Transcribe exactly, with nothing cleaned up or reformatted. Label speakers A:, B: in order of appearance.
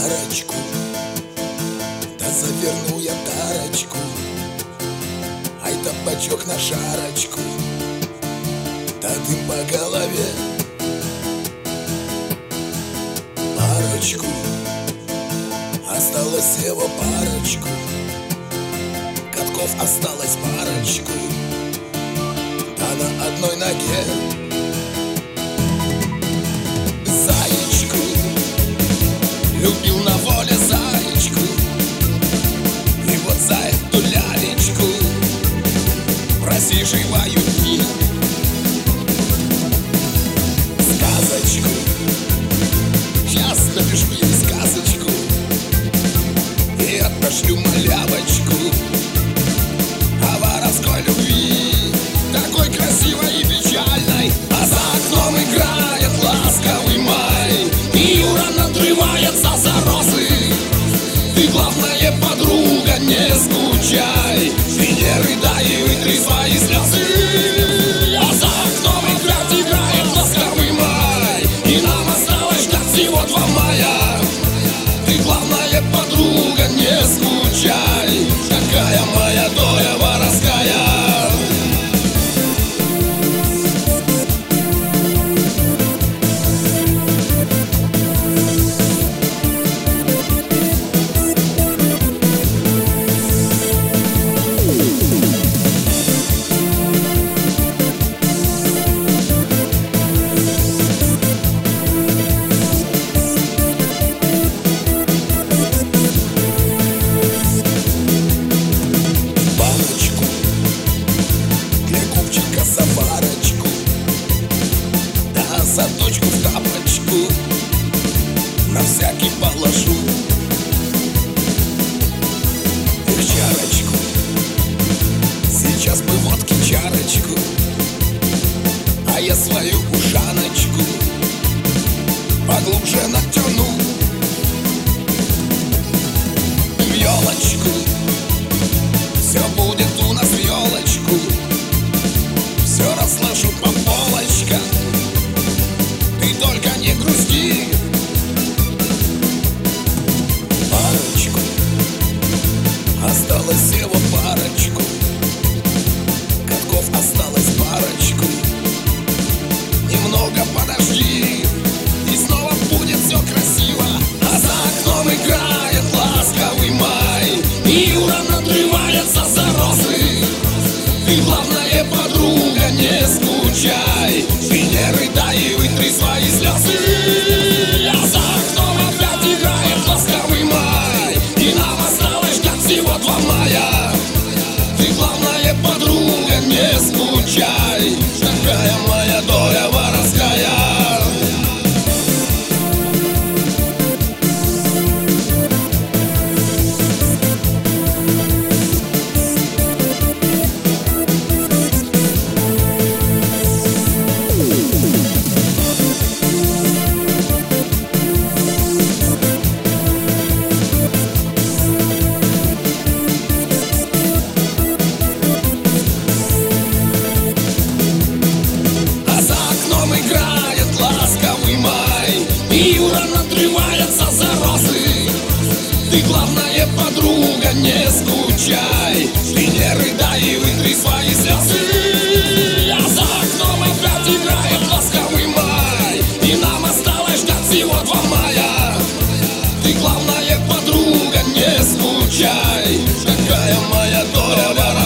A: парочку, да заверну я тарочку, ай табачок на шарочку, да дым по голове. Парочку, осталось всего парочку, катков осталось парочку, да на одной ноге. Заячку, любил на воле заячку, и вот за эту лялечку просиживаю дни. Сказочку, сейчас напишу ей сказочку и отошлю малявочку о воровской любви, такой красивой и печальной. А за окном играет ласковый май, и Юра надрывается за розы. Ты, главное, подруга, не скучай, ты не рыдай и вытри свои слезы. А за окном опять играет ласковый май, и нам осталось ждать всего два мая. Ты, главное, подруга, не скучай, какая моя доля воровская. Заточку в тапочку на всякий положу. Эх, чарочку, сейчас бы водки чарочку, а я свою ушаночку поглубже натяну в елочку. Все будет у нас в елочку, все разложу по полочкам. Ты только не грусти. Парочку, осталось всего парочку, катков осталось парочку. Немного подожди, и снова будет все красиво. А за окном играет ласковый май, и Юра надрывается за розы. Ты, главное, подруга, не скучай, ты не рыдай и вытри свои слезы. А за окном опять играет ласковый май, и нам осталось ждать всего два мая. Ты, главное, подруга, не скучай, какая моя доля воровская. И Юра надрывается за розы. Ты, главное, подруга, не скучай, ты не рыдай и вытри свои слезы. А за окном опять играет ласковый май, и нам осталось ждать всего два мая. Ты, главное, подруга, не скучай, какая моя доля.